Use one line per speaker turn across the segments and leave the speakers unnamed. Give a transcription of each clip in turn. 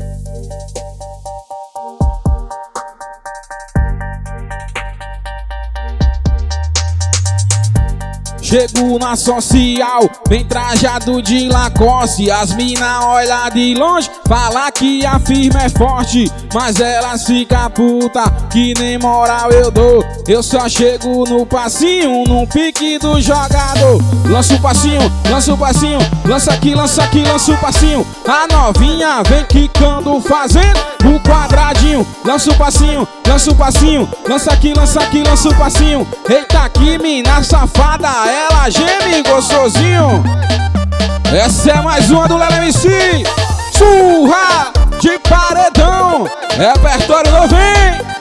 Chego na social, bem trajado de Lacoste. As mina olha de longe, fala que a firma é forte, mas elas fica puta, que nem moral eu dou. Eu só chego no passinho, no pique do jogador. Lança o passinho, lança o passinho, lança aqui, lança o passinho. A novinha vem quicando, fazendo o quadradinho. Lança o passinho, lança o passinho, lança aqui, lança o passinho. Eita, que mina safada, ela geme gostosinho. Essa é mais uma do Lele MC. Surra de paredão, repertório novinho.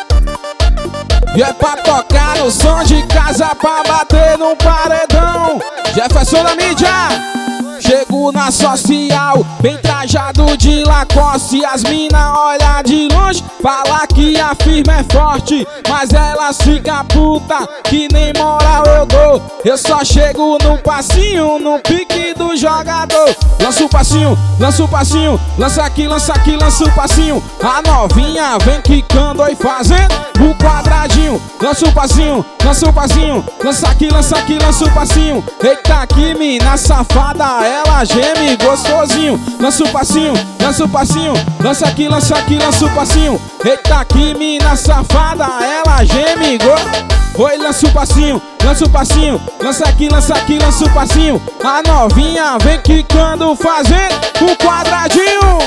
E é pra tocar no som de casa, pra bater no paredão. Jefferson da mídia. Chego na social, bem trajado de Lacoste. As mina olha de longe, fala que a firma é forte, mas elas ficam puta, que nem moral eu dou. Eu só chego no passinho, no pique do jogador. Lança o passinho, lança o passinho, lança aqui, lança o passinho. A novinha vem quicando e fazendo o quadradinho. Lança o passinho, lança o passinho, lança aqui, lança o passinho. Eita, que mina safada, ela geme gostosinho. Lança o passinho, lança o passinho, lança aqui, lança o passinho. Eita, que mina safada, ela geme Oi, lança o passinho, lança o passinho, lança aqui, lança o passinho. A novinha vem quicando, fazendo o quadradinho.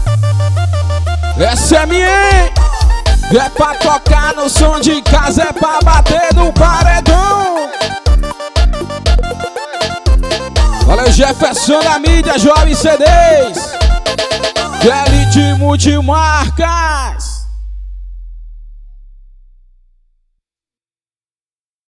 Essa é minha, hein? É pra tocar no som de casa, é pra bater no paredão. Valeu, Jefferson da mídia, Jovem CDs. Elite multimarca.